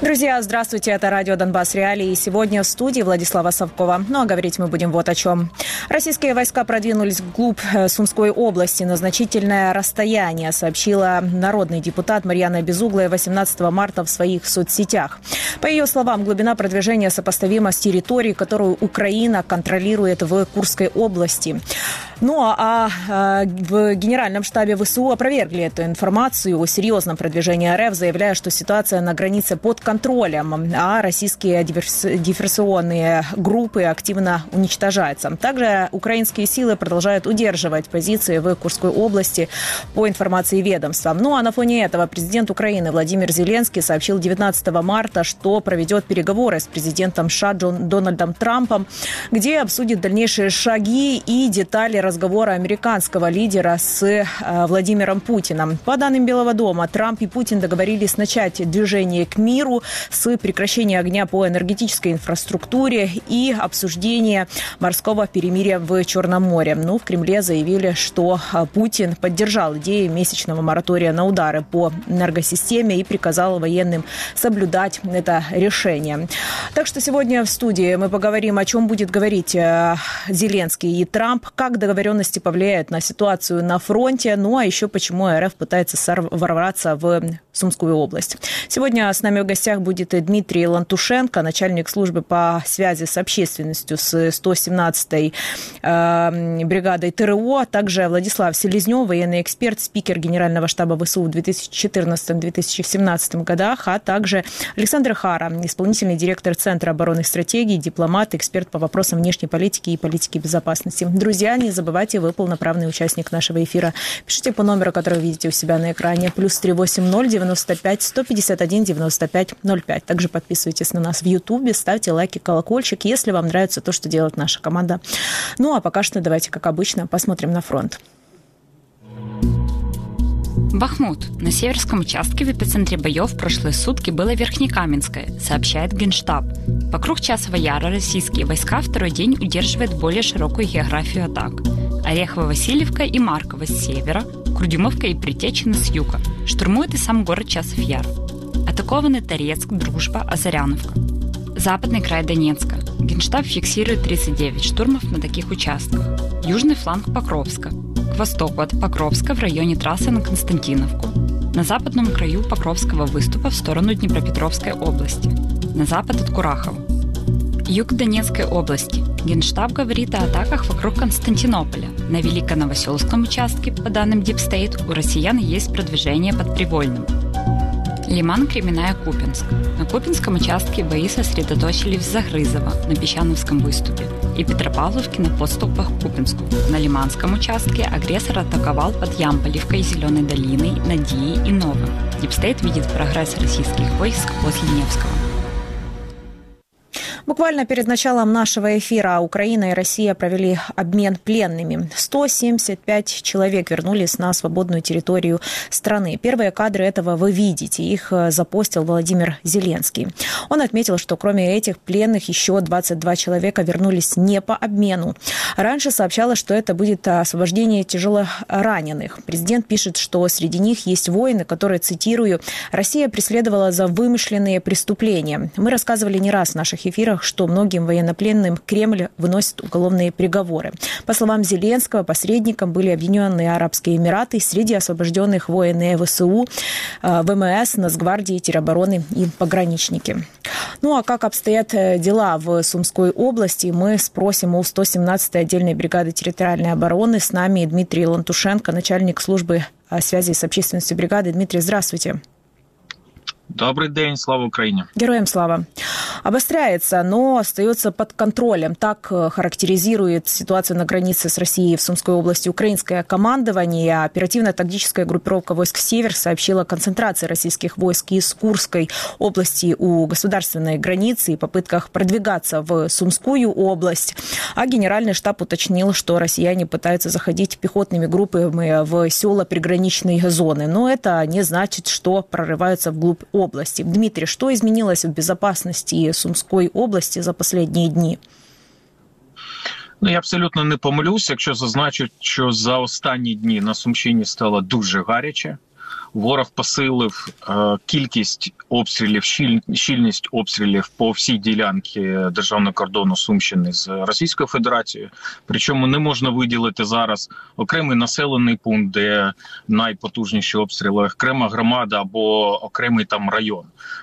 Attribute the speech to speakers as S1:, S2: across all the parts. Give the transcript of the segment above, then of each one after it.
S1: Друзья, здравствуйте, это радио «Донбасс Реалии». Сегодня в студии Владислава Совкова. Ну а говорить мы будем вот о чем. Российские войска продвинулись вглубь Сумской области на значительное расстояние, сообщила народный депутат Марьяна Безуглая 18 марта в своих соцсетях. По ее словам, глубина продвижения сопоставима с территорией, которую Украина контролирует в Курской области. Ну а в Генеральном штабе ВСУ опровергли эту информацию о серьезном продвижении РФ, заявляя, что ситуация на границе под контролем, а российские диверсионные группы активно уничтожаются. Также украинские силы продолжают удерживать позиции в Курской области по информации ведомства. Ну а на фоне этого президент Украины Владимир Зеленский сообщил 19 марта, что проведет переговоры с президентом США Дональдом Трампом, где обсудит дальнейшие шаги и детали разговора американского лидера с Владимиром Путиным. По данным Белого дома, Трамп и Путин договорились начать движение к миру с прекращения огня по энергетической инфраструктуре и обсуждения морского перемирия в Черном море. Но в Кремле заявили, что Путин поддержал идею месячного моратория на удары по энергосистеме и приказал военным соблюдать это решение. Так что сегодня в студии мы поговорим, о чем будет говорить Зеленский и Трамп, как договоренности повлияют на ситуацию на фронте, ну а еще почему РФ пытается ворваться в Сумскую область. Сегодня с нами в гостях будет Дмитрий Лантушенко, начальник службы по связи с общественностью с 117-й бригадой ТРО, а также Владислав Селезнев, военный эксперт, спикер Генерального штаба ВСУ в 2014-2017 годах, а также Александр Хара, исполнительный директор Центра оборонных стратегий, дипломат, эксперт по вопросам внешней политики и политики безопасности. Друзья, не забывайте, вы полноправный участник нашего эфира. Пишите по номеру, который вы видите у себя на экране, +380 95 151 95 05. Также подписывайтесь на нас в Ютубе, ставьте лайки, колокольчик, если вам нравится то, что делает наша команда. Ну, а пока что давайте, как обычно, посмотрим на фронт.
S2: Бахмут. На северском участке в эпицентре боев в прошлые сутки было Верхнекаменское, сообщает Генштаб. Вокруг Часового Яра российские войска второй день удерживают более широкую географию атак. Орехово-Васильевка и Марково с севера, Курдюмовка и Притечина с юга. Штурмует и сам город Часов Яр. Атакованы Торецк, Дружба, Озаряновка. Западный край Донецка. Генштаб фиксирует 39 штурмов на таких участках. Южный фланг Покровска. К востоку от Покровска в районе трассы на Константиновку. На западном краю Покровского выступа в сторону Днепропетровской области. На запад от Курахова. Юг Донецкой области. Генштаб говорит о атаках вокруг Константинополя. На Великоновоселском участке, по данным Deep State, у россиян есть продвижение под Привольным. Лиман, Кременная, Купинск. На Купинском участке бои сосредоточились в Загрызово, на Песчановском выступе, и Петропавловке на подступах к Купинску. На Лиманском участке агрессор атаковал под Ямполевкой, Зеленой долиной, Надией и Новым. Deep State видит прогресс российских войск после Невского.
S1: Буквально перед началом нашего эфира Украина и Россия провели обмен пленными. 175 человек вернулись на свободную территорию страны. Первые кадры этого вы видите. Их запостил Владимир Зеленский. Он отметил, что кроме этих пленных еще 22 человека вернулись не по обмену. Раньше сообщалось, что это будет освобождение тяжелораненых. Президент пишет, что среди них есть воины, которые, цитирую, «Россия преследовала за вымышленные преступления». Мы рассказывали не раз в наших эфирах, что многим военнопленным Кремль выносит уголовные приговоры. По словам Зеленского, посредником были Объединенные Арабские Эмираты, среди освобожденных воины ВСУ, ВМС, Нацгвардии, теробороны и пограничники. Ну а как обстоят дела в Сумской области, мы спросим у 117-й отдельной бригады территориальной обороны. С нами Дмитрий Лантушенко, начальник службы связи с общественностью бригады. Дмитрий, здравствуйте.
S3: Добрый день, слава Украине.
S1: Героям слава. Обостряется, но остается под контролем. Так характеризирует ситуацию на границе с Россией в Сумской области украинское командование. Оперативно-тактическая группировка войск «Север» сообщила о концентрации российских войск из Курской области у государственной границы и попытках продвигаться в Сумскую область. А Генеральный штаб уточнил, что россияне пытаются заходить пехотными группами в села приграничной зоны. Но это не значит, что прорываются вглубь области. Дмитрий, что изменилось в безопасности Сумской області за останні дні?
S3: Я абсолютно не помилюсь, якщо зазначу, що за останні дні на Сумщині стало дуже гаряче. ворог посилив кількість обстрілів, щільність обстрілів по всій ділянці державного кордону Сумщини з Російською Федерацією. Причому не можна виділити зараз окремий населений пункт, де найпотужніші обстріли, окрема громада або окремий там район.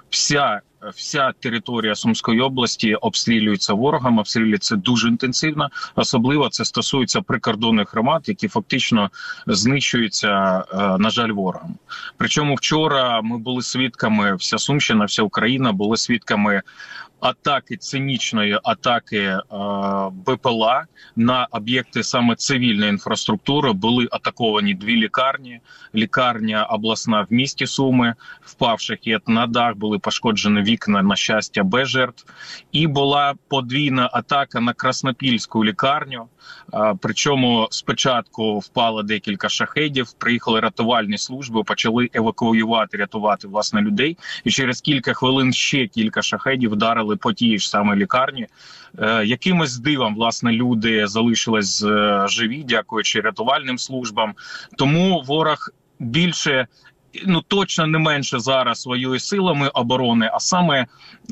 S3: Вся територія Сумської області обстрілюється ворогом, обстрілюється дуже інтенсивно. Особливо це стосується прикордонних громад, які фактично знищуються, на жаль, ворогом. Причому вчора ми були свідками, вся Сумщина, вся Україна були свідками атаки, цинічної атаки БПЛА на об'єкти саме цивільної інфраструктури. Були атаковані 2 лікарні. Лікарня обласна в місті Суми, впав шахет на дах, були пошкоджені вікна, на щастя, без жертв. І була подвійна атака на Краснопільську лікарню. Причому спочатку впало декілька шахедів, приїхали рятувальні служби, почали рятувати власне людей. І через кілька хвилин ще кілька шахедів вдарили по тій ж самій лікарні. Якимось дивом, власне, люди залишились живі, дякуючи рятувальним службам. Тому ворог більше, точно не менше зараз воює силами оборони, а саме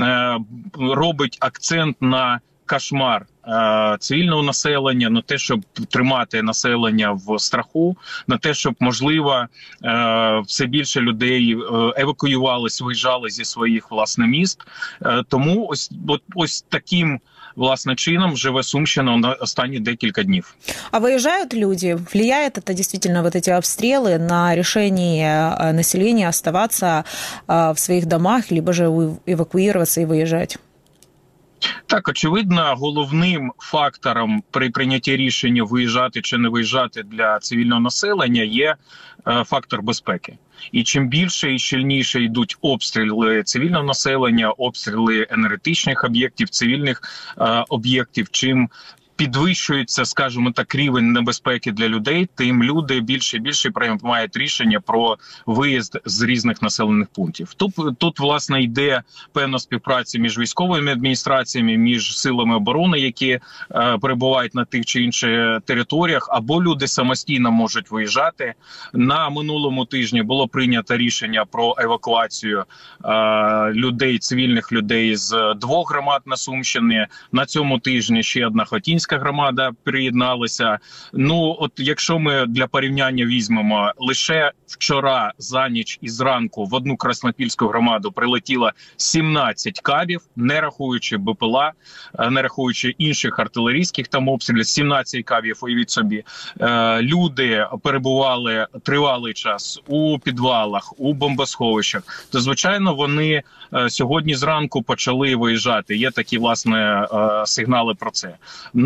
S3: робить акцент на кошмар цивільного населення, на те, щоб тримати населення в страху, на те, щоб, можливо, все більше людей евакуювались, виїжджали зі своїх, власне, міст. Тому ось таким, власне, чином живе Сумщина на останні декілька днів.
S1: А выезжают люди? Влияет это действительно, вот эти обстрелы, на решение населения оставаться в своих домах, либо же эвакуироваться и выезжать?
S3: Так, очевидно, головним фактором при прийнятті рішення виїжджати чи не виїжджати для цивільного населення є фактор безпеки. І чим більше і щільніше йдуть обстріли цивільного населення, обстріли енергетичних об'єктів, цивільних об'єктів, чим підвищується, скажімо так, рівень небезпеки для людей, тим люди більше і більше приймають рішення про виїзд з різних населених пунктів. Тут, власне, йде певна співпраця між військовими адміністраціями, між силами оборони, які перебувають на тих чи інших територіях, або люди самостійно можуть виїжджати. На минулому тижні було прийнято рішення про евакуацію людей, цивільних людей з 2 громад на Сумщині. На цьому тижні ще одна Хотінська громада приєдналася. Якщо ми для порівняння візьмемо, лише вчора за ніч і зранку в одну Краснопільську громаду прилетіло 17 кабів, не рахуючи БПЛА, не рахуючи інших артилерійських там обстрілів, 17 кабів, уявіть собі. Люди перебували тривалий час у підвалах, у бомбосховищах. То, звичайно, вони сьогодні зранку почали виїжджати. Є такі, власне, сигнали про це.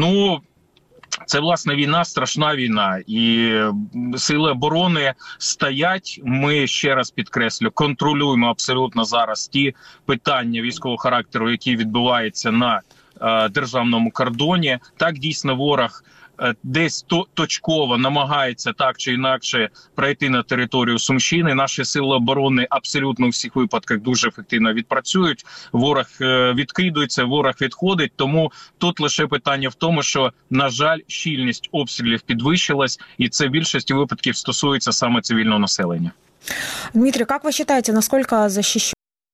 S3: Це, власне, війна, страшна війна, і сили оборони стоять. Ми, ще раз підкреслю, контролюємо абсолютно зараз ті питання військового характеру, які відбуваються на державному кордоні. Так, дійсно, ворог десь точково намагається так чи інакше пройти на територію Сумщини. Наші сили оборони абсолютно у всіх випадках дуже ефективно відпрацюють. Ворог відкидується, ворог відходить. Тому тут лише питання в тому, що, на жаль, щільність обстрілів підвищилась, і це в більшості випадків стосується саме цивільного населення.
S1: Дмитрий, как вы считаете, насколько защищен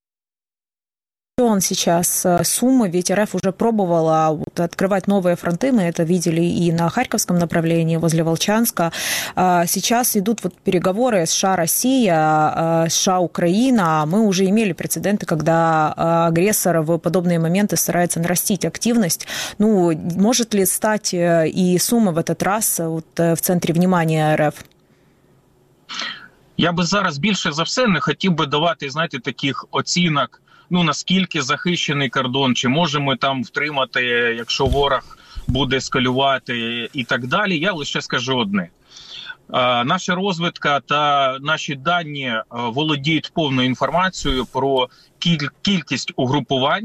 S1: сейчас Сумы? Ведь РФ уже пробовала открывать новые фронты, мы это видели и на Харьковском направлении возле Волчанска. Сейчас идут переговоры США-Россия, США-Украина. Мы уже имели прецеденты, когда агрессор в подобные моменты старается нарастить активность. Может ли стать и Сумы в этот раз в центре внимания РФ?
S3: Я би зараз більше за все не хотів би давати, таких оцінок, наскільки захищений кордон, чи можемо там втримати, якщо ворог буде ескалювати і так далі. Я лише скажу одне. Наша розвідка та наші дані володіють повною інформацією про кількість угрупувань,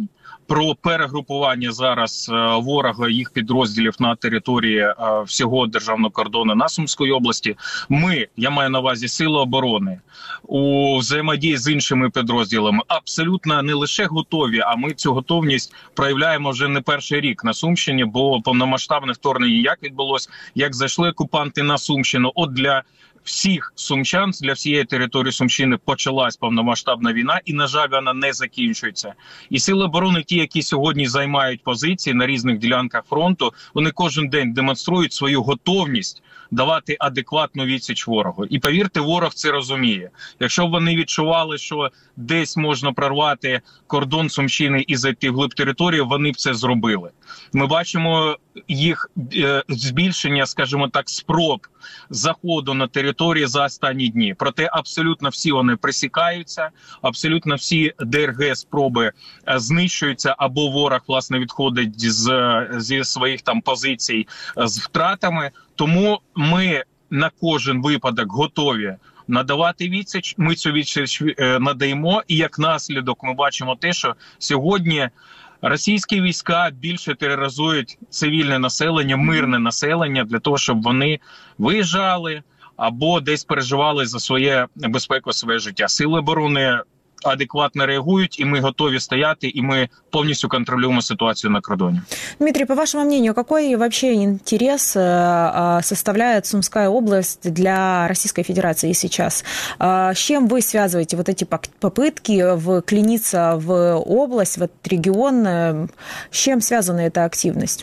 S3: про перегрупування зараз ворога, їх підрозділів на території всього державного кордону на Сумської області. Я маю на увазі Сили оборони, у взаємодії з іншими підрозділами абсолютно не лише готові, а ми цю готовність проявляємо вже не перший рік на Сумщині, бо повномасштабне вторгнення як відбулось, як зайшли окупанти на Сумщину. От для всіх сумчан, для всієї території Сумщини почалась повномасштабна війна і, на жаль, вона не закінчується. І Сили оборони, ті, які сьогодні займають позиції на різних ділянках фронту, вони кожен день демонструють свою готовність давати адекватну відсіч ворогу. І повірте, ворог це розуміє. Якщо б вони відчували, що десь можна прорвати кордон Сумщини і зайти вглиб території, вони б це зробили. Ми бачимо їх збільшення, скажімо так, спроб заходу на території за останні дні. Проте абсолютно всі вони пресікаються, абсолютно всі ДРГ спроби знищуються, або ворог, власне, відходить зі своїх там позицій з втратами. Тому ми на кожен випадок готові надавати відсіч, ми цю відсіч надаємо, і як наслідок ми бачимо те, що сьогодні російські війська більше тероризують цивільне населення, мирне населення, для того, щоб вони виїжджали або десь переживали за своє безпеку, своє життя. Сили оборони адекватно реагують, и мы готовы стоять, и мы полностью контролируем ситуацию на кордоне.
S1: Дмитрий, по вашему мнению, какой вообще интерес составляет Сумская область для Российской Федерации сейчас? С чем вы связываете вот эти попытки вклиниться в область, в этот регион? С чем связана эта активность?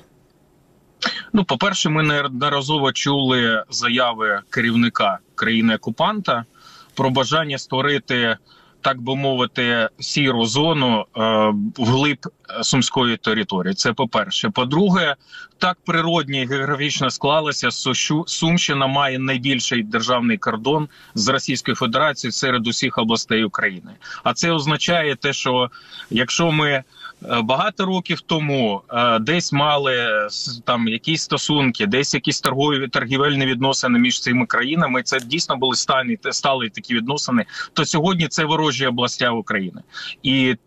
S3: По-перше, ми неодноразово чули заяви керівника країни-окупанта про бажання створити, так би мовити, сіру зону вглиб Сумської території. Це по-перше. По-друге, так природньо і географічно склалося, що Сумщина має найбільший державний кордон з Російською Федерацією серед усіх областей України. А це означає те, що якщо ми багато років тому десь мали там якісь стосунки, десь якісь торгівельні відносини між цими країнами, це дійсно були стали такі відносини, то сьогодні це ворожі області України. І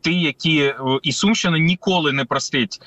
S3: і Сумщина ніколи не простить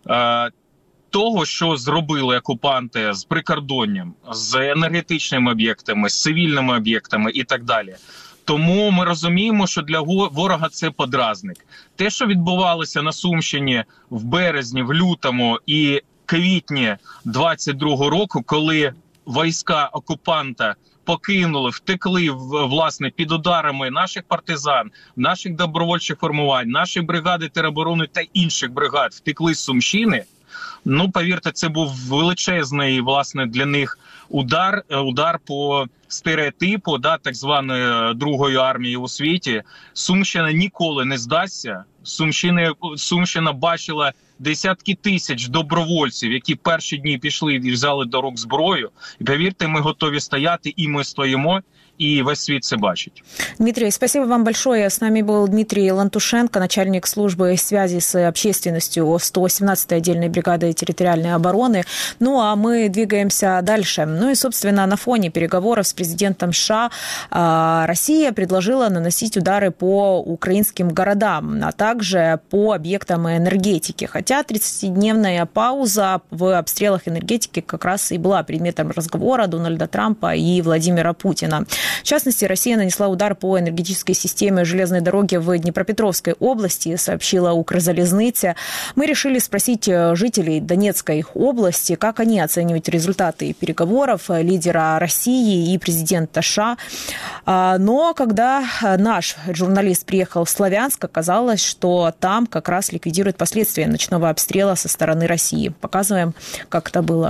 S3: того, що зробили окупанти з прикордонням, з енергетичними об'єктами, з цивільними об'єктами і так далі. Тому ми розуміємо, що для ворога це подразник. Те, що відбувалося на Сумщині в березні, в лютому і квітні 22-го року, коли війська окупанта покинули, втекли, власне, під ударами наших партизан, наших добровольчих формувань, нашої бригади тероборони та інших бригад втекли з Сумщини, повірте, це був величезний, власне, для них удар по стереотипу, так званої Другої армії у світі. Сумщина ніколи не здасться. Сумщина бачила десятки тисяч добровольців, які перші дні пішли і взяли до рук зброю. І повірте, ми готові стояти, і ми стоїмо, и весь свет це бачить.
S1: Дмитрий, спасибо вам большое. С нами был Дмитрий Лантушенко, начальник службы связи с общественностью 118-й отдельной бригады территориальной обороны. А мы двигаемся дальше. И, собственно, на фоне переговоров с президентом США Россия предложила наносить удары по украинским городам, а также по объектам энергетики. Хотя 30-дневная пауза в обстрелах энергетики как раз и была предметом разговора Дональда Трампа и Владимира Путина. В частности, Россия нанесла удар по энергетической системе железной дороги в Днепропетровской области, сообщила Укрзалезниця. Мы решили спросить жителей Донецкой области, как они оценивают результаты переговоров лидера России и президента США. Но когда наш журналист приехал в Славянск, оказалось, что там как раз ликвидируют последствия ночного обстрела со стороны России. Показываем, как это было.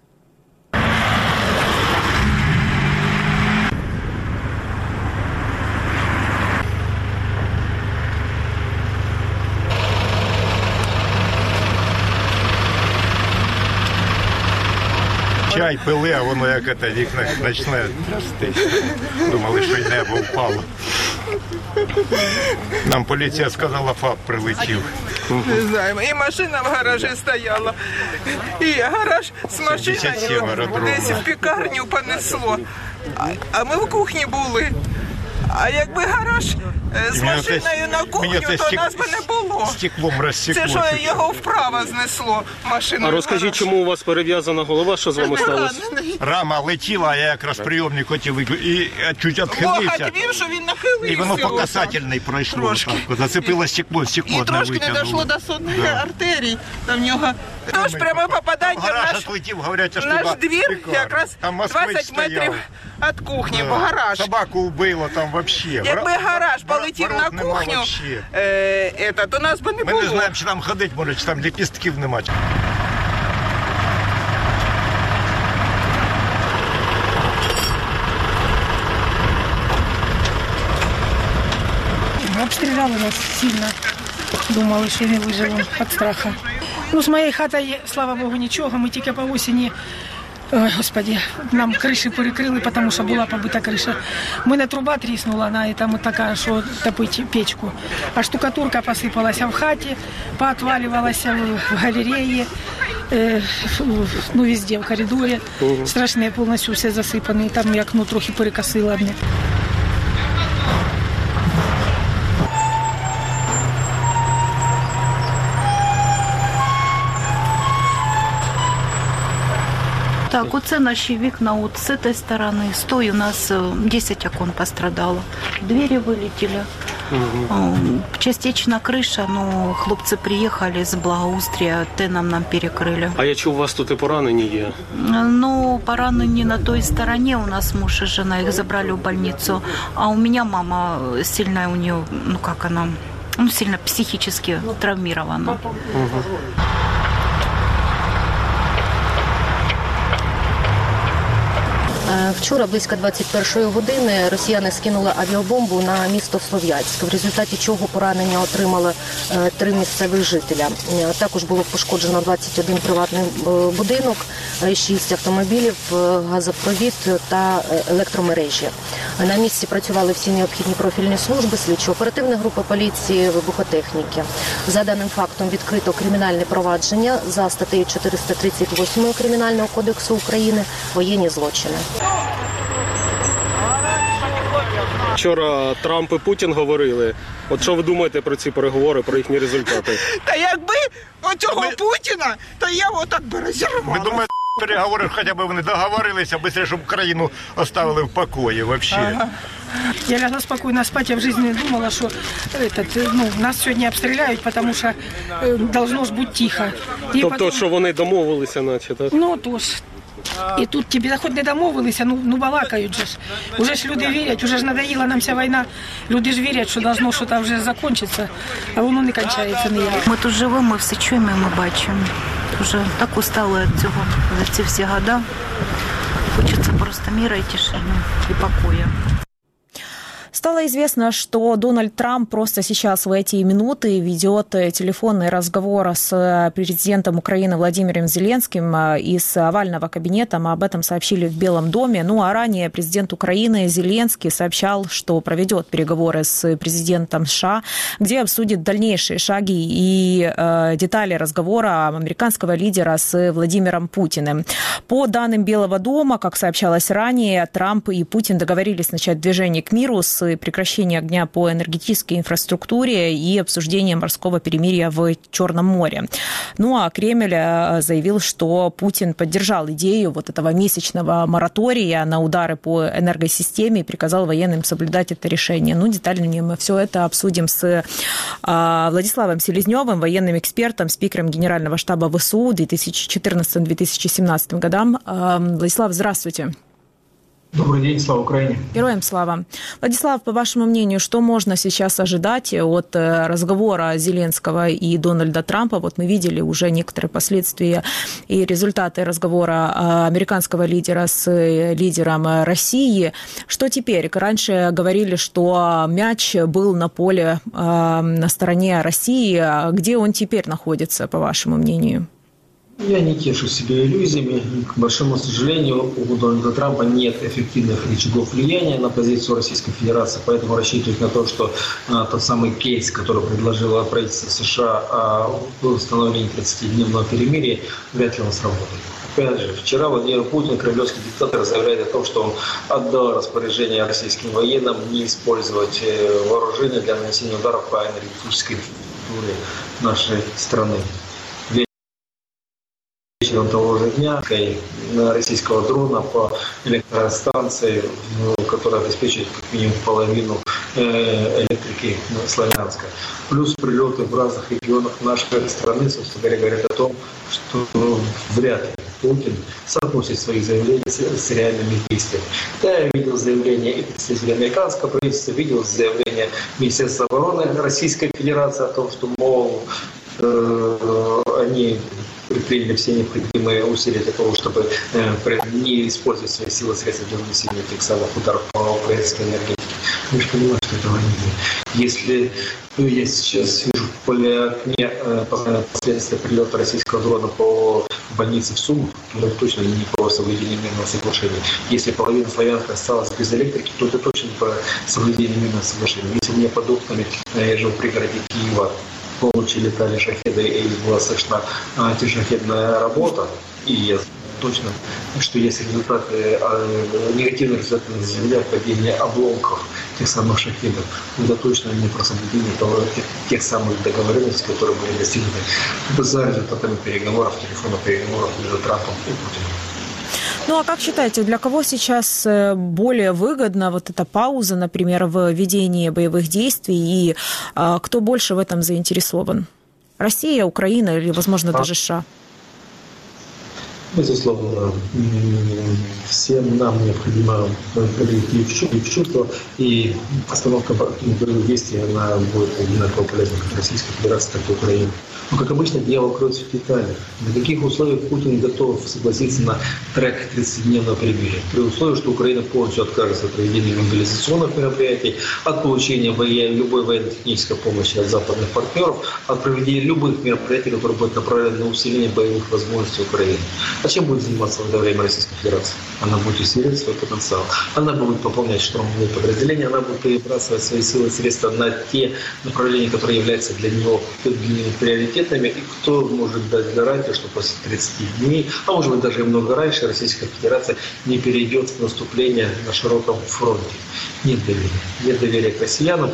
S4: Чай пили, а воно як це вікна почне трястись. Думали, що й небо впало. Нам поліція сказала, ФАП прилетів.
S5: Не знаємо. І машина в гаражі стояла. І гараж з машиною десь в пекарню понесло. А ми в кухні були. А якби гараж з машиною на кухню, то нас би не було.
S4: Стеклом розсікло.
S5: Це що його вправо знесло машину.
S6: А розкажіть, чому у вас перев'язана голова, що з вами сталося?
S4: Рама летіла, а я якраз прийомник хотів і чуть відхилився.
S5: Бога твів, що він нахилився.
S4: І воно по касательній пройшло. Так, зацепило стекло
S5: І трошки не дійшло до сонних артерій. Там в нього тож пряме попадання в наш двір, якраз 20 метрів від кухні, бо гараж.
S4: Собаку вбило там взагалі.
S5: Якби гараж полетів на кухню, то нас би не було.
S4: Ми не знаємо, чи там ходити може, чи там ліпістків немає.
S7: Обстріляли нас сильно. Думали, що не виживемо від страху. Ну, з моєю хатою, слава Богу, нічого. Ми тільки по осені, ой, Господи, нам криші перекрили, тому що була побита криша. У мене труба тріснула на там така, що топить печку. А штукатурка посипалася в хаті, поотвалювалася в галереї, ну, везде, в коридорі. Страшне, повністю все засипане. Там як, ну, трохи перекосило одне.
S8: Так, оце наші вікна, от з цієї сторони. З тої у нас 10 окон пострадало. Двері вилетіли. Частично криша, но хлопці приїхали з благоустрія, те нам перекрили.
S6: А я чув, у вас тут і поранені є?
S8: Ну, поранені на той стороні, у нас муж і жена, їх забрали в больницу. А у мене мама сильно, у нее, ну как она, ну сильно психически травмирована.
S9: Вчора близько 21-ї години росіяни скинули авіабомбу на місто Слов'янськ, в результаті чого поранення отримали 3 місцевих жителя. Також було пошкоджено 21 приватний будинок, 6 автомобілів, газопровід та електромережі. На місці працювали всі необхідні профільні служби, слідчо-оперативні групи поліції, вибухотехніки. За даним фактом відкрито кримінальне провадження за статтею 438 Кримінального кодексу України «Воєнні злочини».
S6: Вчора Трамп і Путін говорили. От що ви думаєте про ці переговори, про їхні результати?
S5: Та якби оцього Путіна, то я отак би розірвала.
S4: Ви думаєте, переговори, хоча б вони договорилися, швидше, щоб країну оставили в покої взагалі?
S7: Я лягла спокойно спать, я в жизни не думала, что нас сьогодні обстріляють, тому що должно ж бути тихо. І
S6: тобто,
S7: потім...
S6: що вони домовилися, наче, так?
S7: Ну, тож. І тут тобі хоч не домовилися, ну балакають же ж. Уже ж люди вірять, уже ж надоїла нам ця війна. Люди ж вірять, що должно щось вже закінчитися, а воно не кінчається ніяк.
S8: Ми тут живемо, ми все чуємо, ми бачимо. Вже так устали від цього за ці всі роки. Хочеться просто мира і тишини, і покою.
S1: Стало известно, что Дональд Трамп просто сейчас в эти минуты ведет телефонный разговор с президентом Украины Владимиром Зеленским из овального кабинета. Мы об этом сообщили в Белом доме. Ну а ранее президент Украины Зеленский сообщал, что проведет переговоры с президентом США, где обсудит дальнейшие шаги и детали разговора американского лидера с Владимиром Путиным. По данным Белого дома, как сообщалось ранее, Трамп и Путин договорились начать движение к миру с прекращения огня по энергетической инфраструктуре и обсуждения морского перемирия в Черном море. Ну а Кремль заявил, что Путин поддержал идею вот этого месячного моратория на удары по энергосистеме и приказал военным соблюдать это решение. Ну, детальнее мы все это обсудим с Владиславом Селезневым, военным экспертом, спикером Генерального штаба ВСУ 2014-2017 годам. Владислав, здравствуйте.
S10: Добрый день, слава Украине.
S1: Героям слава. Владислав, по вашему мнению, что можно сейчас ожидать от разговора Зеленского и Дональда Трампа? Вот мы видели уже некоторые последствия и результаты разговора американского лидера с лидером России. Что теперь? Раньше говорили, что мяч был на поле на стороне России. Где он теперь находится, по вашему мнению?
S10: Я не тешу себя иллюзиями. К большому сожалению, у Дональда Трампа нет эффективных рычагов влияния на позицию Российской Федерации, поэтому рассчитывать на то, что тот самый кейс, который предложило правительство США о установлении 30-дневного перемирия, вряд ли он сработает. Опять же, вчера Владимир Путин, кремлевский диктатор, заявляет о том, что он отдал распоряжение российским военным не использовать вооружение для нанесения ударов по энергетической инфраструктуре нашей страны. Вечером того же дня российского дрона по электростанции, которая обеспечивает как минимум половину электрики Славянска. Плюс прилеты в разных регионах нашей страны, собственно говоря, говорят о том, что вряд ли Путин соотносит свои заявления с реальными действиями. Да, я видел заявление и представителей американского правительства, видел заявление Министерства обороны Российской Федерации о том, что, мол, они предприняли все необходимые усилия для того, чтобы не использовать свои силы и средства для нанесения тех самых ударов по украинской энергетике. Мы же понимаем, что этого не. Если я сейчас вижу в поле окне последствия прилета российского дрона по больнице в Сумах, то это точно не по соблюдению мирного соглашения. Если половина Славянска осталась без электрики, то это точно не по соблюдению мирного соглашения. Если у меня под окнами, я жил в пригороде Киева, полночи летали шахеды и была слышна антишахедная работа, и я точно, что есть результаты, негативные результаты на земле, падения обломков тех самых шахедов. Это точно не про соблюдение тех самых договоренностей, которые были достигнуты за результатами переговоров, телефонных переговоров между Трампом и Путиным.
S1: Ну а как считаете, для кого сейчас более выгодна вот эта пауза, например, в ведении боевых действий, и кто больше в этом заинтересован? Россия, Украина или, возможно, даже США?
S10: Безусловно, всем нам необходимо прийти в чувство, и остановка боевых действий она будет одинаково полезна как Российской Федерации, так и Украине. Но, как обычно, дьявол кроется в деталях. На каких условиях Путин готов согласиться на трек 30-дневного перемирия? При условии, что Украина полностью откажется от проведения мобилизационных мероприятий, от получения любой военно-технической помощи от западных партнеров, от проведения любых мероприятий, которые будут направлены на усиление боевых возможностей Украины. А чем будет заниматься в это время Российская Федерация? Она будет усиливать свой потенциал. Она будет пополнять штурмовые подразделения, она будет перебрасывать свои силы и средства на те направления, которые являются для него приоритетными. И кто может дать гарантию, что после 30 дней, а может быть даже и много раньше, Российская Федерация не перейдет в наступление на широком фронте. Нет доверия. Нет доверия к россиянам.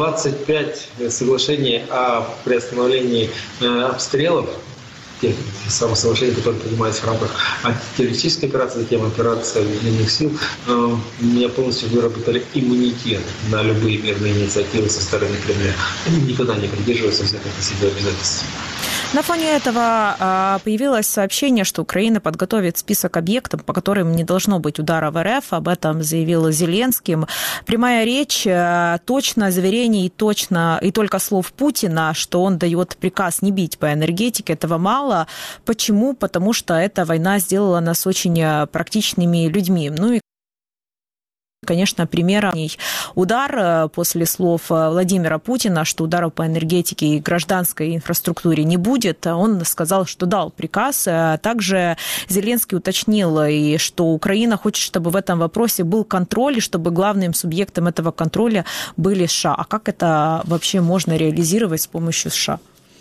S10: 25 соглашений о приостановлении обстрелов, тех самых соглашений, которые принимаются в рамках антитеррористической операции, затем операции объединенных сил, меня полностью выработали иммунитет на любые мирные инициативы со стороны Кремля. Они никогда не придерживаются взятых на себя обязательств.
S1: На фоне этого появилось сообщение, что Украина подготовит список объектов, по которым не должно быть удара в РФ. Об этом заявил Зеленский. Прямая речь, точно заверений, точно и только слов Путина, что он дает приказ не бить по энергетике, этого мало. Почему? Потому что эта война сделала нас очень практичными людьми. Ну и конечно, примером удар после слов Владимира Путина, что ударов по энергетике и гражданской инфраструктуре не будет. Он сказал, что дал приказ. Также Зеленский уточнил, и что Украина хочет, чтобы в этом вопросе был контроль, и чтобы главным субъектом этого контроля были США. А как это вообще можно реализировать с помощью США?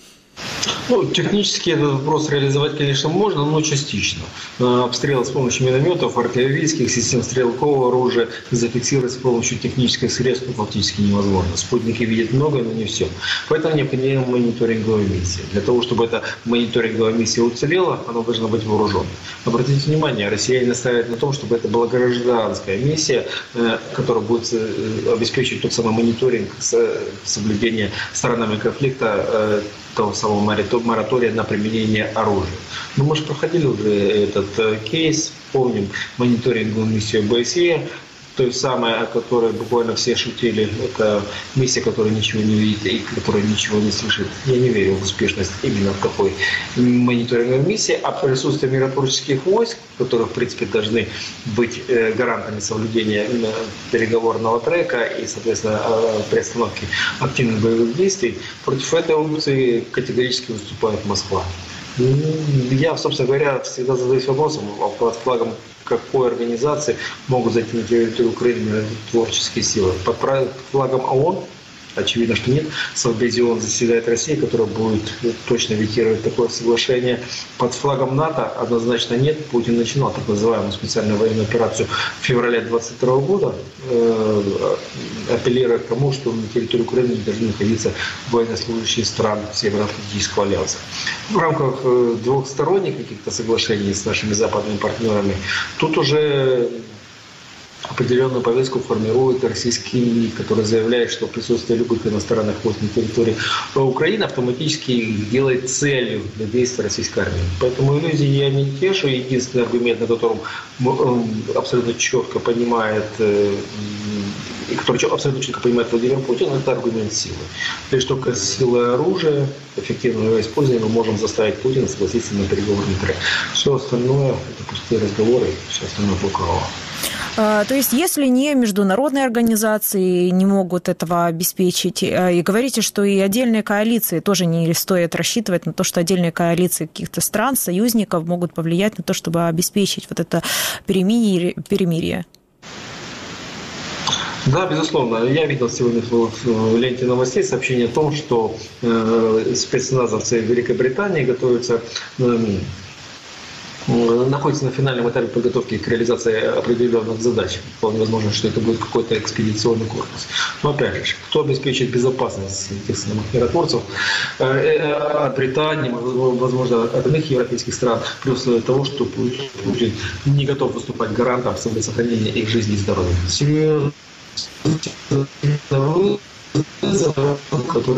S10: Ну, технически этот вопрос реализовать, конечно, можно, но частично. Обстрелы с помощью минометов, артиллерийских систем, стрелкового оружия зафиксировать с помощью технических средств фактически невозможно. Спутники видят многое, но не все. Поэтому необходима мониторинговая миссия. Для того, чтобы эта мониторинговая миссия уцелела, она должна быть вооруженной. Обратите внимание, россияне настаивают на том, чтобы это была гражданская миссия, которая будет обеспечивать тот самый мониторинг соблюдения сторонами конфликта того самого моратория на применение оружия. Но мы же проходили уже этот кейс, помним мониторинговую миссию ОБСЕ, той самой, о которой буквально все шутили. Это миссия, которая ничего не видит и которая ничего не слышит. Я не верю в успешность именно в такой мониторинговой миссии. А присутствие миротворческих войск, которые, в принципе, должны быть гарантами соблюдения переговорного трека и, соответственно, приостановки активных боевых действий, против этой опции категорически выступает Москва. Я, собственно говоря, всегда задаюсь вопросом, под флагом какой организации могут зайти на территорию Украины творческие силы. Под флагом ООН Очевидно, что нет. В Совбезе ООН заседает Россия, которая будет точно ветировать такое соглашение. Под флагом НАТО однозначно нет. Путин начинал так называемую специальную военную операцию в феврале 2022 года, апеллируя к тому, что на территории Украины не должны находиться военнослужащие стран Североатлантического альянса. В рамках двухсторонних каких-то соглашений с нашими западными партнерами тут уже определенную повестку формирует российский МИД, который заявляет, что присутствие любых иностранных войск на территории Украины автоматически делает целью для действия российской армии. Поэтому иллюзии я не тешу. Единственный аргумент, на котором абсолютно четко понимает, Владимир Путин, это аргумент силы. Лишь только силой оружия, эффективного его использования, мы можем заставить Путина согласиться на переговорный трек. Все остальное — это пустые разговоры, все остальное лукаво.
S1: То есть, если не международные организации не могут этого обеспечить, и говорите, что и отдельные коалиции тоже не стоит рассчитывать на то, что отдельные коалиции каких-то стран, союзников могут повлиять на то, чтобы обеспечить вот это перемирие.
S10: Да, безусловно. Я видел сегодня в ленте новостей сообщение о том, что спецназовцы Великобритании готовятся, находятся на финальном этапе подготовки к реализации определенных задач. Вполне возможно, что это будет какой-то экспедиционный корпус. Но опять же, кто обеспечит безопасность этих самых миротворцев от Британии, возможно, от иных европейских стран, плюс того, что Путин не готов выступать гарантом сохранения их жизни и здоровья. Серьезно, который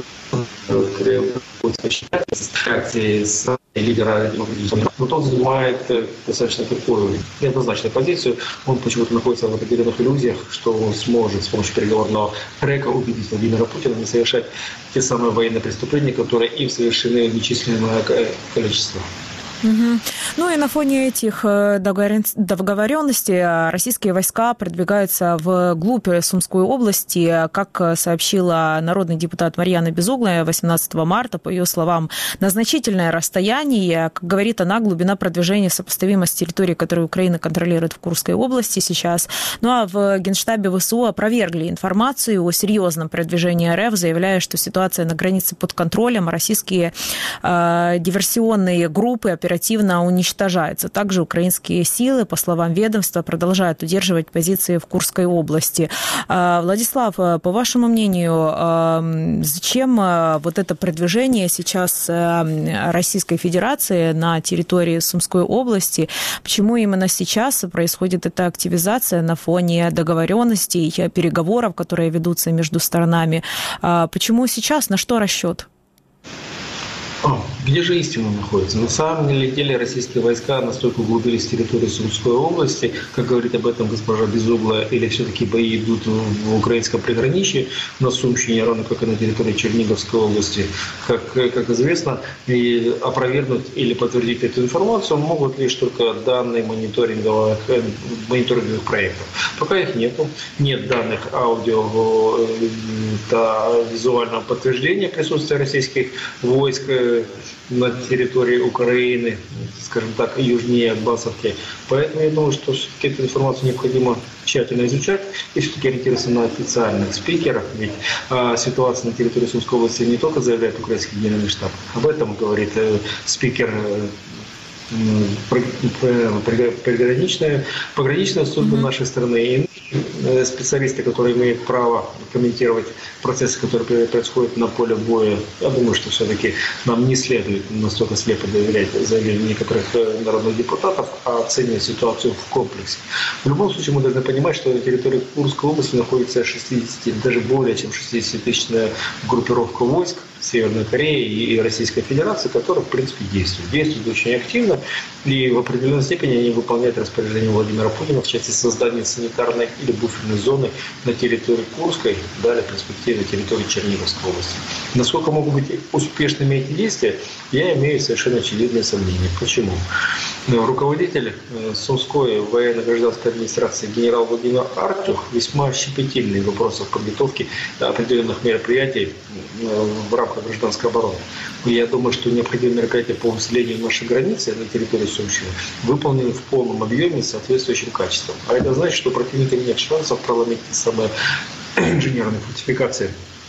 S10: реакции с лидера, но он занимает достаточно такую неоднозначную позицию. Он почему-то находится в определенных иллюзиях, что он сможет с помощью переговорного трека убедить Владимира Путина не совершать те самые военные преступления, которые им совершены бесчисленное количество.
S1: Угу. Ну и на фоне этих договоренностей российские войска продвигаются вглубь Сумской области. Как сообщила народный депутат Марьяна Безуглая 18 марта, по ее словам, на значительное расстояние, как говорит она, глубина продвижения сопоставима с территорией, которую Украина контролирует в Курской области сейчас. Ну а в Генштабе ВСУ опровергли информацию о серьезном продвижении РФ, заявляя, что ситуация на границе под контролем, а российские диверсионные группы оперативно уничтожаются. Также украинские силы, по словам ведомства, продолжают удерживать позиции в Курской области. Владислав, по вашему мнению, зачем вот это продвижение сейчас Российской Федерации на территории Сумской области? Почему именно сейчас происходит эта активизация на фоне договоренностей, переговоров, которые ведутся между сторонами? Почему сейчас? На что расчет?
S10: Где же истина находится? На самом деле российские войска настолько углубились в территорию Сумской области, как говорит об этом госпожа Безуглая, или все-таки бои идут в украинском приграничье на Сумщине, равно как и на территории Черниговской области. Как известно, и опровергнуть или подтвердить эту информацию могут лишь только данные мониторинговых проектов. Пока их нету, нет данных аудио-визуального подтверждения присутствия российских войск на территории Украины, скажем так, южнее от Басовки. Поэтому я думаю, что все-таки эту информацию необходимо тщательно изучать и все-таки ориентироваться на официальных спикеров. Ведь ситуация на территории Сумской области не только заявляет украинский генеральный штаб, об этом говорит спикер пограничной службы нашей страны и специалисты, которые имеют право комментировать процессы, которые происходят на поле боя. Я думаю, что все-таки нам не следует настолько слепо доверять заявлению некоторых народных депутатов, а оценивать ситуацию в комплексе. В любом случае мы должны понимать, что на территории Курской области находится 60, даже более чем 60-тысячная группировка войск Северной Кореи и Российской Федерации, которые, в принципе, действуют очень активно, и в определенной степени они выполняют распоряжение Владимира Путина в части создания санитарной или буферной зоны на территории Курской, далее в перспективе на территории Черниговской области. Насколько могут быть успешными эти действия, я имею совершенно очевидные сомнения. Почему? Руководитель Сумской военно-гражданской администрации генерал Владимир Артюх весьма щепетильный в вопросах подготовки определенных мероприятий в рамках гражданской обороны. Я думаю, что необходимые мероприятия по усилению нашей границы на территории Сумщины выполнены в полном объеме с соответствующим качеством. А это значит, что противника нет шансов проломить те самые инженерные фортификации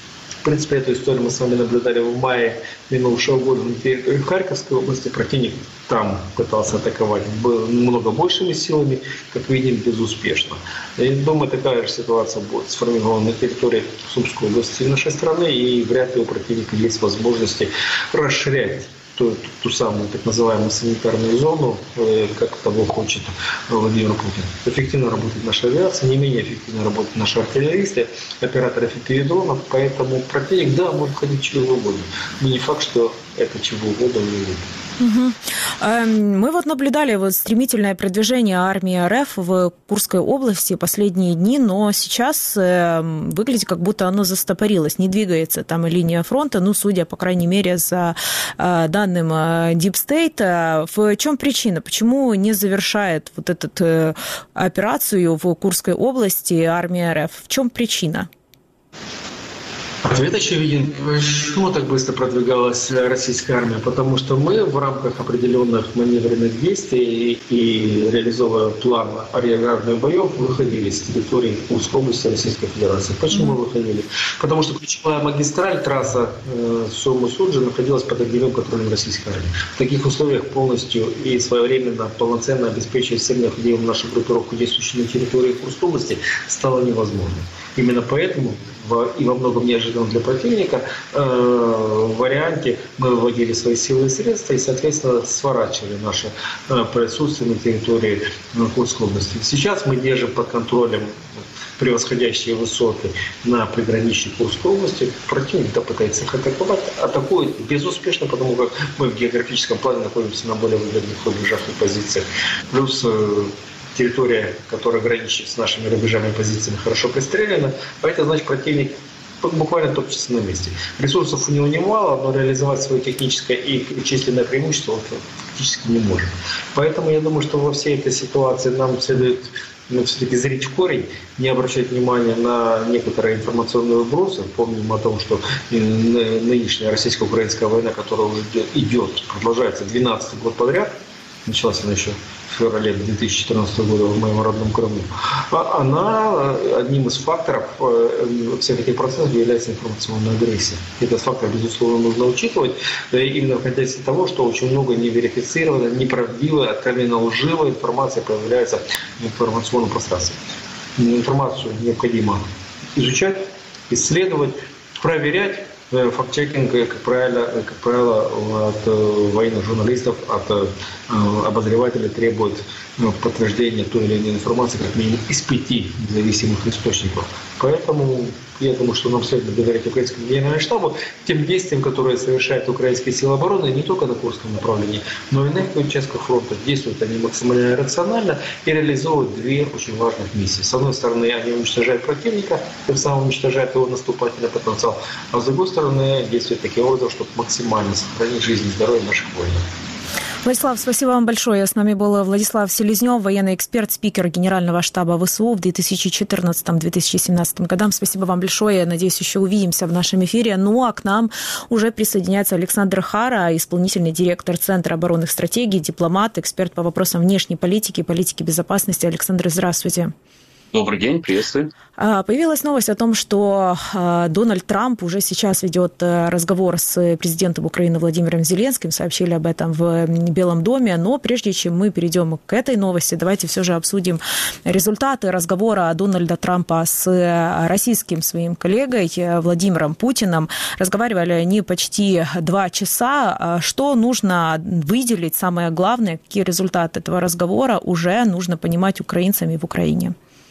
S10: принципе, эту историю мы с вами наблюдали в мае минувшего года на территории Харьковской области. Противник там пытался атаковать много большими силами, как видим, безуспешно. Я думаю, такая же ситуация будет сформирована на территории Сумской области нашей страны, и вряд ли у противника есть возможности расширять ту самую так называемую санитарную зону, как того хочет Владимир Путин. Эффективно работает наша авиация, не менее эффективно работают наши артиллеристы, операторы FPV-дронов, поэтому противник, да, может ходить чего угодно, но не факт, что это чего угодно не будет.
S1: Угу. Мы вот наблюдали стремительное продвижение армии РФ в Курской области последние дни, но сейчас выглядит, как будто оно застопорилось, не двигается там и линия фронта, судя, по крайней мере, за данным Deep State. В чем причина? Почему не завершает вот эту операцию в Курской области армия РФ? В чем причина?
S10: Ответ очевиден. Почему так быстро продвигалась российская армия? Потому что мы в рамках определенных маневренных действий и реализовывая план арьергардных боев выходили с территории Курской области Российской Федерации. Почему мы выходили? Потому что ключевая магистраль, трасса Сумы-Суджи находилась под огневым контролем российской армии. В таких условиях полностью и своевременно, полноценно обеспечивать всем необходимым нашу группировку, действующую на территории Курской области, стало невозможно. Именно поэтому и во многом неожиданно для противника в варианте мы выводили свои силы и средства и, соответственно, сворачивали наше присутствие на территории Курской области. Сейчас мы держим под контролем превосходящие высоты на приграничье Курской области. Противник пытается их атаковать, атакует безуспешно, потому как мы в географическом плане находимся на более выгодных рубежах и позициях. Плюс территория, которая граничит с нашими рубежами и позициями, хорошо пристреляна, а это значит, противник буквально топчется на месте. Ресурсов у него немало, но реализовать свое техническое и численное преимущество он фактически не может. Поэтому я думаю, что во всей этой ситуации нам следует все-таки зрить в корень, не обращать внимания на некоторые информационные вбросы. Помним о том, что нынешняя российско-украинская война, которая идет, продолжается 12-й год подряд, началась она еще в феврале 2014 года в моем родном Крыму, она одним из факторов всех этих процессов является информационная агрессия. Этот фактор, безусловно, нужно учитывать, именно в контексте того, что очень много неверифицированной, неправдивой, откровенно лживой информации появляется в информационном пространстве. Информацию необходимо изучать, исследовать, проверять. Факт-чекинг, как правило, от военных журналистов, от обозревателей требует подтверждения той или иной информации как минимум из 5 независимых источников. Поэтому я думаю, что нам следует благодарить украинскому генеральному штабу тем действиям, которые совершают украинские силы обороны не только на Курском направлении, но и на их участках фронта. Действуют они максимально рационально и реализовывают две очень важных миссии. С одной стороны, они уничтожают противника, тем самым уничтожают его наступательный потенциал, а с другой стороны, действуют таким образом, чтобы максимально сохранить жизнь и здоровье наших воинов.
S1: Владислав, спасибо вам большое. С нами был Владислав Селезнев, военный эксперт, спикер Генерального штаба ВСУ в 2014-2017 годам. Спасибо вам большое. Надеюсь, еще увидимся в нашем эфире. Ну а к нам уже присоединяется Александр Хара, исполнительный директор Центра оборонных стратегий, дипломат, эксперт по вопросам внешней политики и политики безопасности. Александр, здравствуйте.
S11: Добрый день, приветствую.
S1: Появилась новость о том, что Дональд Трамп уже сейчас ведет разговор с президентом Украины Владимиром Зеленским. Сообщили об этом в Белом доме. Но прежде чем мы перейдем к этой новости, давайте все же обсудим результаты разговора Дональда Трампа с российским своим коллегой Владимиром Путиным. Разговаривали они почти 2 часа. Что нужно выделить, самое главное, какие результаты этого разговора уже нужно понимать украинцами в Украине?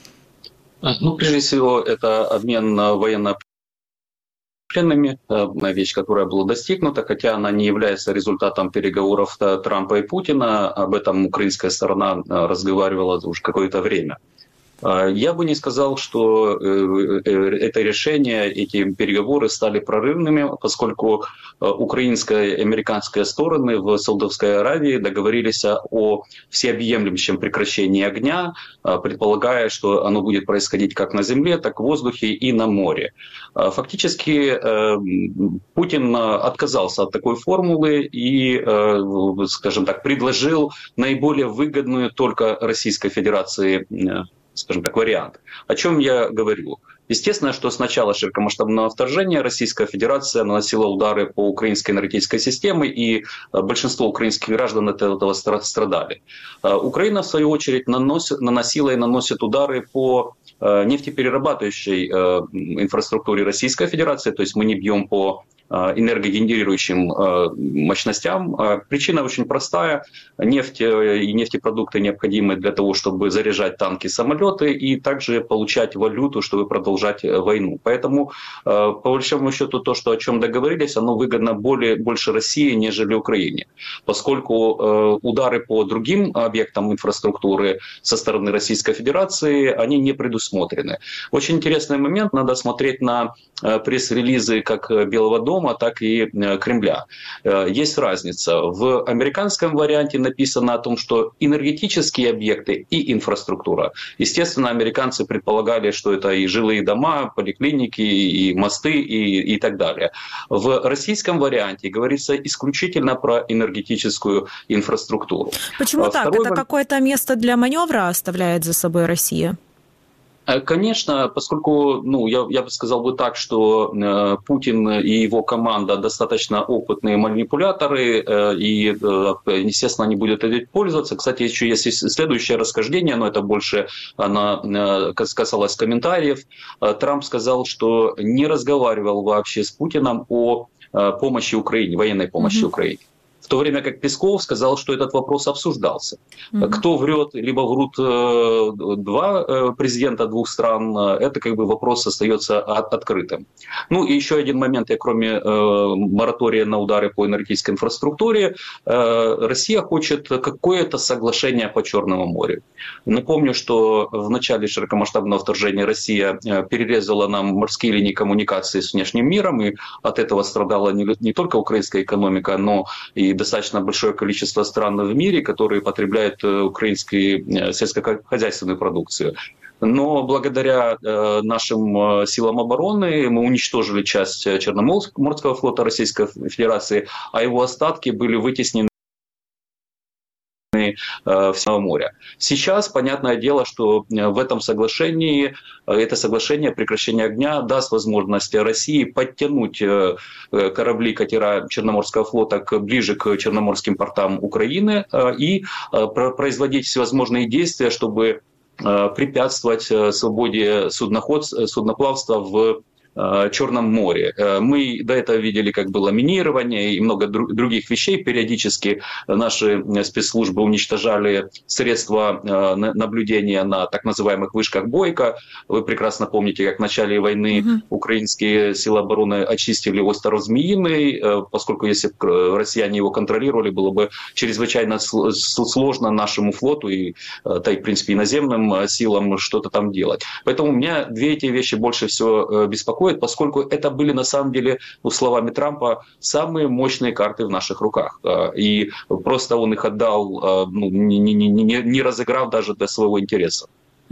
S11: Прежде всего, это обмен военнопленными, вещь, которая была достигнута, хотя она не является результатом переговоров Трампа и Путина. Об этом украинская сторона разговаривала уже какое-то время. Я бы не сказал, что это решение, эти переговоры стали прорывными, поскольку украинская и американская стороны в Саудовской Аравии договорились о всеобъемлющем прекращении огня, предполагая, что оно будет происходить как на земле, так и в воздухе и на море. Фактически Путин отказался от такой формулы и, скажем так, предложил наиболее выгодную только Российской Федерации, скажем так, вариант. О чем я говорю? Естественно, что с начала широкомасштабного вторжения Российская Федерация наносила удары по украинской энергетической системе, и большинство украинских граждан от этого страдали. Украина, в свою очередь, наносила и наносит удары по нефтеперерабатывающей инфраструктуре Российской Федерации, то есть мы не бьем по энергогенерирующим мощностям. Причина очень простая. Нефть и нефтепродукты необходимы для того, чтобы заряжать танки, самолеты и также получать валюту, чтобы продолжать войну. Поэтому, по большому счету, то, о чем договорились, оно выгодно больше России, нежели Украине. Поскольку удары по другим объектам инфраструктуры со стороны Российской Федерации, они не предусмотрены. Очень интересный момент. Надо смотреть на пресс-релизы как Белого дома, так и Кремля. Есть разница. В американском варианте написано о том, что энергетические объекты и инфраструктура. Естественно, американцы предполагали, что это и жилые дома, поликлиники, и мосты, и так далее. В российском варианте говорится исключительно про энергетическую инфраструктуру.
S1: Почему так? Это какое-то место для маневра оставляет за собой Россия?
S11: Конечно, поскольку, я бы сказал так, что Путин и его команда достаточно опытные манипуляторы, и, естественно, они будут этим пользоваться. Кстати, еще есть следующее расхождение, но это больше касалось комментариев. Трамп сказал, что не разговаривал вообще с Путиным о помощи Украине, военной помощи Украине. В то время как Песков сказал, что этот вопрос обсуждался. Кто врет, либо врут два президента двух стран, это вопрос остается открытым. И еще один момент, кроме моратория на удары по энергетической инфраструктуре, Россия хочет какое-то соглашение по Черному морю. Напомню, что в начале широкомасштабного вторжения Россия перерезала нам морские линии коммуникации с внешним миром, и от этого страдала не только украинская экономика, но и достаточно большое количество стран в мире, которые потребляют украинскую сельскохозяйственную продукцию. Но благодаря нашим силам обороны мы уничтожили часть Черноморского флота Российской Федерации, а его остатки были вытеснены всего моря. Сейчас, понятное дело, что в этом соглашении, это соглашение прекращения огня даст возможность России подтянуть корабли, катера Черноморского флота ближе к черноморским портам Украины и производить всевозможные действия, чтобы препятствовать свободе судноплавства в Черном море. Мы до этого видели, как было минирование и много других вещей. Периодически наши спецслужбы уничтожали средства наблюдения на так называемых вышках Бойко. Вы прекрасно помните, как в начале войны украинские силы обороны очистили остров Змеиный, поскольку если бы россияне его контролировали, было бы чрезвычайно сложно нашему флоту и, в принципе, и наземным силам что-то там делать. Поэтому меня две эти вещи больше всего беспокоят, поскольку это были на самом деле, словами Трампа, самые мощные карты в наших руках. И просто он их отдал, не разыграв даже до своего интереса.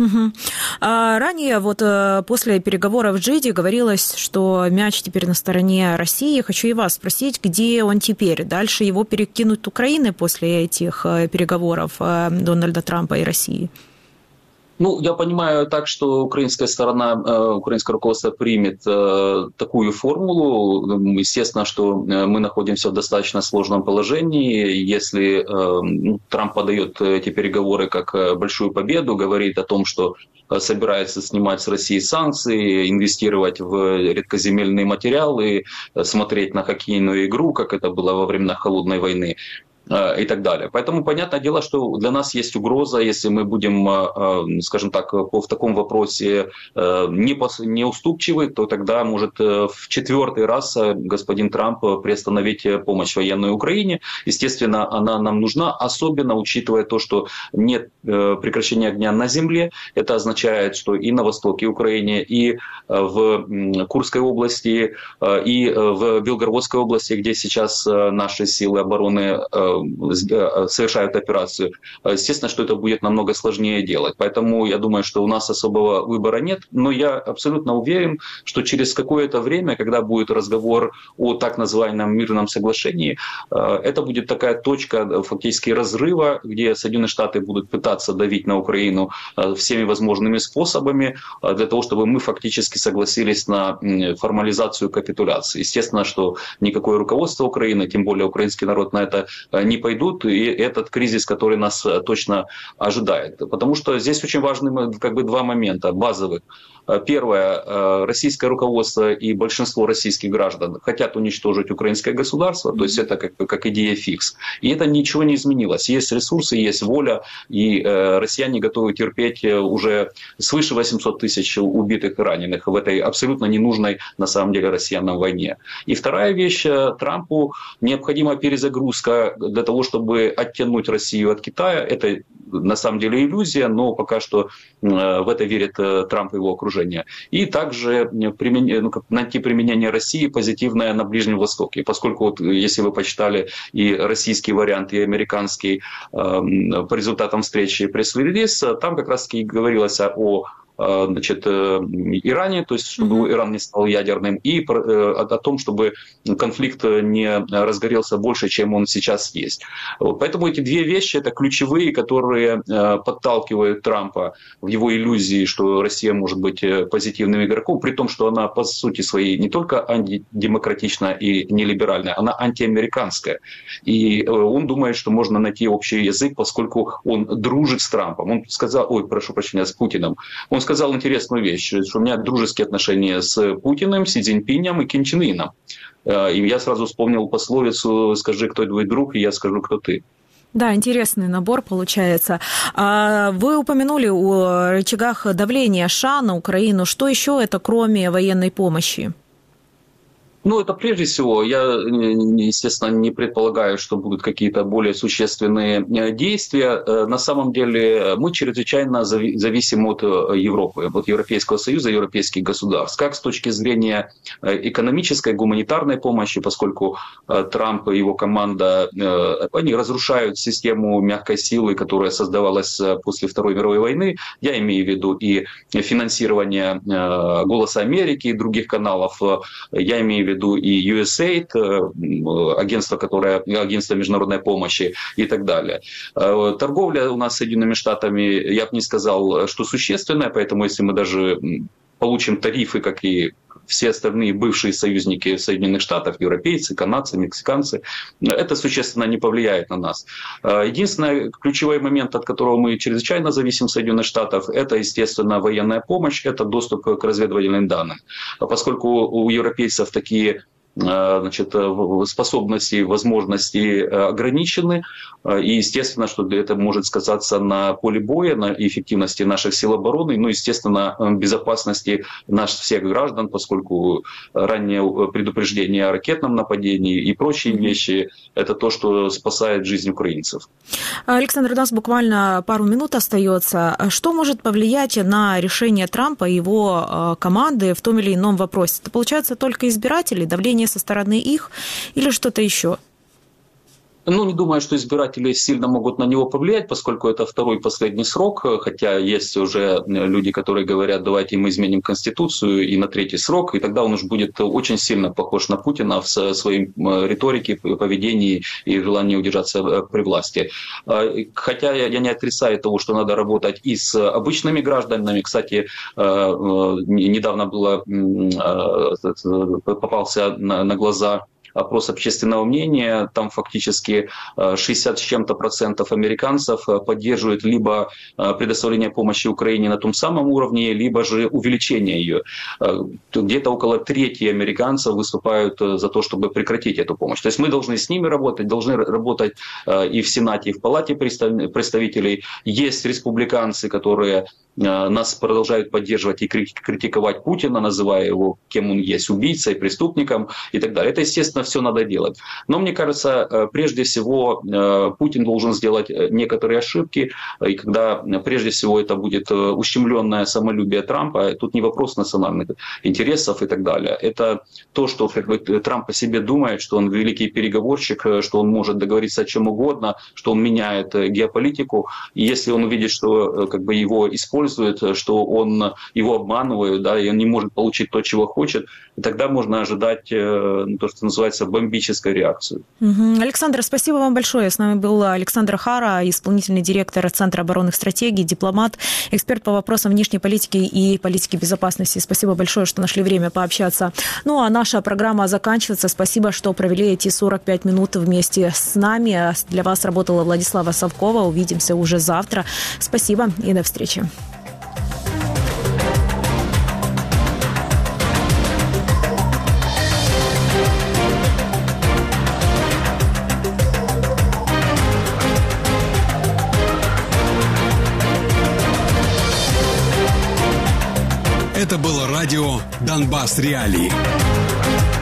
S1: Ранее после переговоров в Джиде говорилось, что мяч теперь на стороне России. Хочу и вас спросить, где он теперь? Дальше его перекинут Украине после этих переговоров Дональда Трампа и России?
S11: Я понимаю так, что украинская сторона, украинское руководство примет такую формулу. Естественно, что мы находимся в достаточно сложном положении. Если Трамп подает эти переговоры как большую победу, говорит о том, что собирается снимать с России санкции, инвестировать в редкоземельные материалы, смотреть на хоккейную игру, как это было во времена Холодной войны, и так далее. Поэтому понятное дело, что для нас есть угроза, если мы будем, скажем так, в таком вопросе не уступчивы, то тогда может в четвертый раз господин Трамп приостановить помощь военной Украине. Естественно, она нам нужна, особенно учитывая то, что нет прекращения огня на земле. Это означает, что и на востоке Украины, и в Курской области, и в Белгородской области, где сейчас наши силы обороны совершают операцию, естественно, что это будет намного сложнее делать. Поэтому я думаю, что у нас особого выбора нет, но я абсолютно уверен, что через какое-то время, когда будет разговор о так называемом мирном соглашении, это будет такая точка фактически разрыва, где Соединенные Штаты будут пытаться давить на Украину всеми возможными способами для того, чтобы мы фактически согласились на формализацию капитуляции. Естественно, что никакое руководство Украины, тем более украинский народ, на это не пойдут, и этот кризис, который нас точно ожидает. Потому что здесь очень важны как бы два момента базовых. Первое, российское руководство и большинство российских граждан хотят уничтожить украинское государство, то есть это как идея фикс. И это ничего не изменилось. Есть ресурсы, есть воля, и россияне готовы терпеть уже свыше 800 тысяч убитых и раненых в этой абсолютно ненужной на самом деле россиянам войне. И вторая вещь, Трампу необходима перезагрузка для того, чтобы оттянуть Россию от Китая. Это на самом деле иллюзия, но пока что в это верит Трамп и его окружение. И также найти применение России позитивное на Ближнем Востоке. Поскольку, вот, если вы почитали и российский вариант, и американский по результатам встречи пресс-релиз, там как раз-таки говорилось о Иране, то есть чтобы Иран не стал ядерным, и о том, чтобы конфликт не разгорелся больше, чем он сейчас есть. Поэтому эти две вещи это ключевые, которые подталкивают Трампа в его иллюзии, что Россия может быть позитивным игроком, при том, что она по сути своей не только антидемократичная и нелиберальная, она антиамериканская. И он думает, что можно найти общий язык, поскольку он дружит с Трампом. Он сказал, с Путиным. Он сказал интересную вещь, что у меня дружеские отношения с Путиным, Си Цзиньпинем и Ким Чен Ыном. И я сразу вспомнил пословицу «Скажи, кто твой друг, и я скажу, кто ты».
S1: Да, интересный набор получается. Вы упомянули о рычагах давления США на Украину. Что еще это, кроме военной помощи?
S11: Это прежде всего, я, естественно, не предполагаю, что будут какие-то более существенные действия. На самом деле мы чрезвычайно зависим от Европы, от Европейского Союза, европейских государств. Как с точки зрения экономической, гуманитарной помощи, поскольку Трамп и его команда, они разрушают систему мягкой силы, которая создавалась после Второй мировой войны. Я имею в виду и финансирование «Голоса Америки» и других каналов. Я имею в виду и USAID, агентство международной помощи и так далее. Торговля у нас с Соединенными Штатами, я бы не сказал, что существенная, поэтому если мы даже получим тарифы, как и все остальные бывшие союзники Соединенных Штатов, европейцы, канадцы, мексиканцы, это существенно не повлияет на нас. Единственный ключевой момент, от которого мы чрезвычайно зависим от Соединенных Штатов, это, естественно, военная помощь, это доступ к разведывательным данным. Поскольку у европейцев такие способности, возможности ограничены. И естественно, что это может сказаться на поле боя, на эффективности наших сил обороны, естественно, безопасности наших всех граждан, поскольку раннее предупреждение о ракетном нападении и прочие вещи – это то, что спасает жизнь украинцев.
S1: Александр, у нас буквально пару минут остается. Что может повлиять на решение Трампа и его команды в том или ином вопросе? Это получается только избиратели, давление со стороны их или что-то еще?
S11: Не думаю, что избиратели сильно могут на него повлиять, поскольку это второй последний срок, хотя есть уже люди, которые говорят, давайте мы изменим Конституцию и на третий срок, и тогда он уж будет очень сильно похож на Путина в своей риторике, поведении и желании удержаться при власти. Хотя я не отрицаю того, что надо работать и с обычными гражданами. Кстати, недавно попался на глаза опрос общественного мнения, там фактически 60 с чем-то процентов американцев поддерживают либо предоставление помощи Украине на том самом уровне, либо же увеличение ее. Где-то около трети американцев выступают за то, чтобы прекратить эту помощь. То есть мы должны с ними работать, должны работать и в Сенате, и в Палате представителей. Есть республиканцы, которые нас продолжают поддерживать и критиковать Путина, называя его, кем он есть, убийцей, преступником и так далее. Это, естественно, все надо делать. Но мне кажется, прежде всего, Путин должен сделать некоторые ошибки, и когда прежде всего это будет ущемленное самолюбие Трампа, тут не вопрос национальных интересов и так далее. Это то, что как бы, Трамп о себе думает, что он великий переговорщик, что он может договориться о чем угодно, что он меняет геополитику. И если он увидит, что как бы, его используют, что его обманывают, да, и он не может получить то, чего хочет, и тогда можно ожидать то, что называется бомбической реакции.
S1: Александр, спасибо вам большое. С нами был Александр Хара, исполнительный директор Центра оборонных стратегий, дипломат, эксперт по вопросам внешней политики и политики безопасности. Спасибо большое, что нашли время пообщаться. Ну, а наша программа заканчивается. Спасибо, что провели эти 45 минут вместе с нами. Для вас работала Владислава Савкова. Увидимся уже завтра. Спасибо и до встречи.
S12: Это было радио «Донбасс Реалии».